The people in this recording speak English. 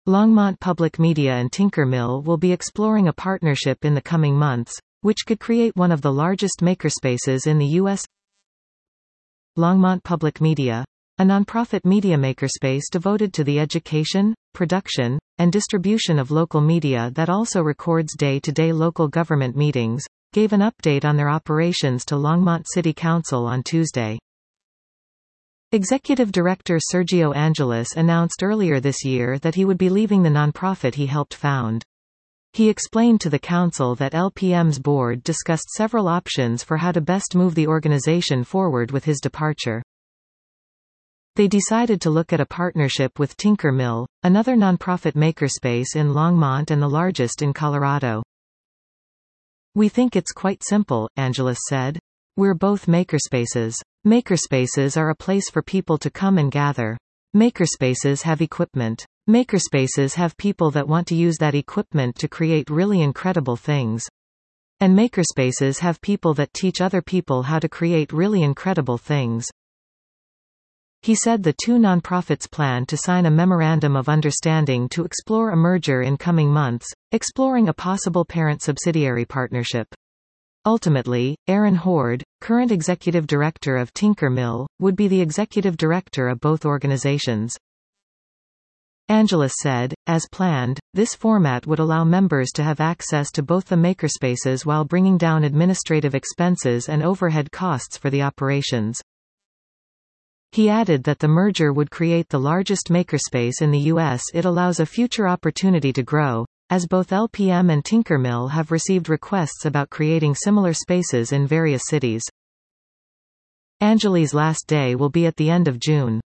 Longmont Public Media and Tinkermill will be exploring a partnership in the coming months, which could create one of the largest makerspaces in the U.S. Longmont Public Media, a nonprofit media makerspace devoted to the education, production, and distribution of local media that also records day-to-day local government meetings, gave an update on their operations to Longmont City Council on Tuesday. Executive Director Sergio Angelis announced earlier this year that he would be leaving the nonprofit he helped found. He explained to the council that LPM's board discussed several options for how to best move the organization forward with his departure. They decided to look at a partnership with Tinkermill, another nonprofit makerspace in Longmont and the largest in Colorado. "We think it's quite simple," Angelis said. "We're both makerspaces. Makerspaces are a place for people to come and gather. Makerspaces have equipment. Makerspaces have people that want to use that equipment to create really incredible things. And makerspaces have people that teach other people how to create really incredible things." He said the two nonprofits plan to sign a memorandum of understanding to explore a merger in coming months, exploring a possible parent-subsidiary partnership. Ultimately, Aaron Horde, current executive director of Tinkermill, would be the executive director of both organizations. Angelis said, "As planned, this format would allow members to have access to both the makerspaces while bringing down administrative expenses and overhead costs for the operations." He added that the merger would create the largest makerspace in the U.S. It allows a future opportunity to grow, as both LPM and Tinkermill have received requests about creating similar spaces in various cities. Angelis' last day will be at the end of June.